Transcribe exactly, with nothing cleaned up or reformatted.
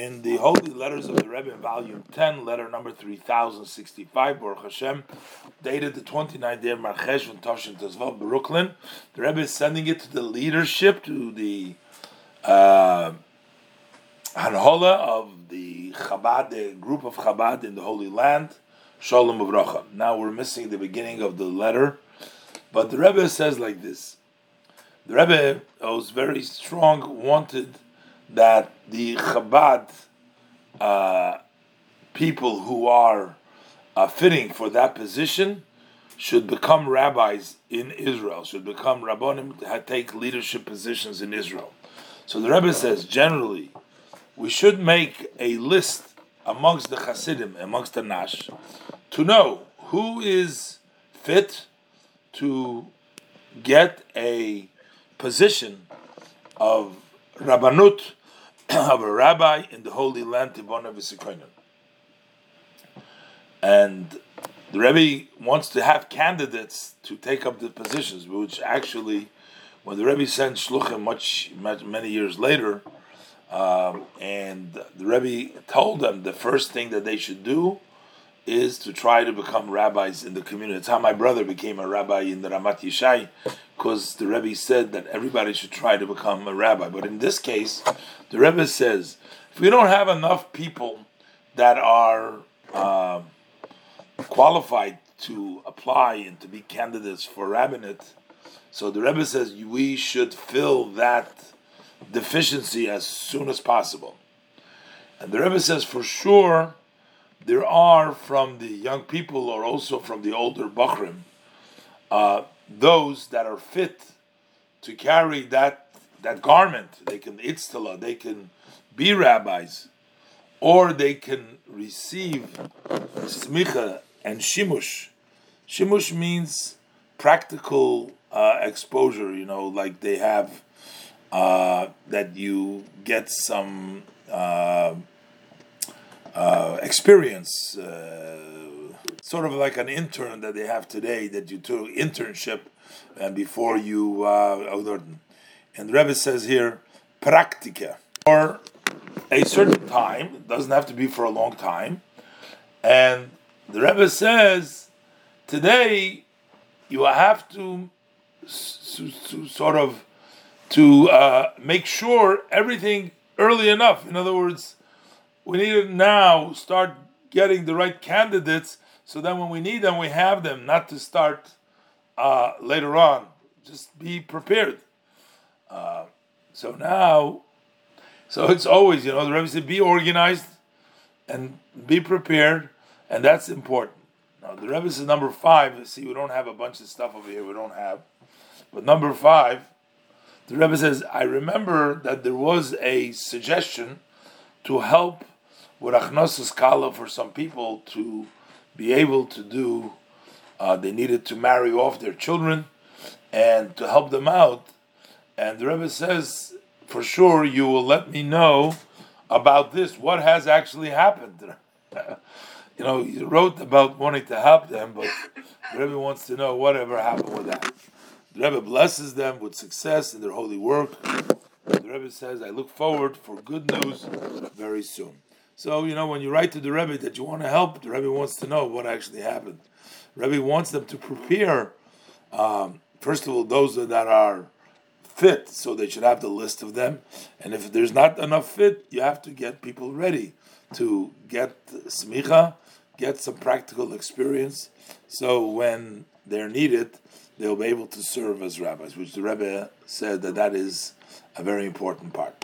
in the Holy Letters of the Rebbe, volume ten, letter number three thousand sixty-five, Baruch Hashem, dated the twenty-ninth day of Marchesh from Toshin Tezvav, Brooklyn. The Rebbe is sending it to the leadership, to the uh, Hanhola of the Chabad, the group of Chabad in the Holy Land, Shalom Uvracha. Now we're missing the beginning of the letter, but the Rebbe says like this. The Rebbe was very strong, wanted that the Chabad uh, people who are uh, fitting for that position should become rabbis in Israel, should become rabbonim, take leadership positions in Israel. So the Rebbe says, generally, we should make a list amongst the Hasidim, amongst the Nash, to know who is fit to get a position of Rabbanut, of a rabbi in the Holy Land, Tibona V'Sikoinen. And the Rebbe wants to have candidates to take up the positions, which actually, when the Rebbe sent Shluchim much, much many years later, um, and the Rebbe told them the first thing that they should do is to try to become rabbis in the community. That's how my brother became a rabbi in the Ramat Yishai, because the Rebbe said that everybody should try to become a rabbi. But in this case, the Rebbe says, if we don't have enough people that are uh, qualified to apply and to be candidates for rabbinate, so the Rebbe says we should fill that deficiency as soon as possible. And the Rebbe says for sure there are from the young people or also from the older Bachrim, uh, those that are fit to carry that that garment. They can itztala, they can be rabbis, or they can receive smicha and shimush. Shimush means practical uh, exposure, you know, like they have, uh, that you get some uh, uh, experience, uh, sort of like an intern that they have today, that you do internship, and before you, uh, and the Rebbe says here, praktika, for a certain time. It doesn't have to be for a long time. And the Rebbe says, today you have to, to, to sort of to uh, make sure everything early enough. In other words, we need to now start getting the right candidates, so that when we need them, we have them, not to start uh, later on. Just be prepared. Uh, so now, so it's always, you know, the Rebbe said, be organized and be prepared, and that's important. Now, the Rebbe says number five, see, we don't have a bunch of stuff over here, we don't have, but number five, the Rebbe says, I remember that there was a suggestion to help with Achnosas Kala for some people to be able to do, uh, they needed to marry off their children and to help them out. And the Rebbe says, for sure, you will let me know about this, what has actually happened. You know, you wrote about wanting to help them, but the Rebbe wants to know whatever happened with that. The Rebbe blesses them with success in their holy work. The Rebbe says, I look forward for good news very soon. So, you know, when you write to the Rebbe that you want to help, the Rebbe wants to know what actually happened. The Rebbe wants them to prepare, um, first of all, those that are fit, so they should have the list of them. And if there's not enough fit, you have to get people ready to get smicha, get some practical experience, so when they're needed, they'll be able to serve as rabbis, which the Rebbe said that that is a very important part.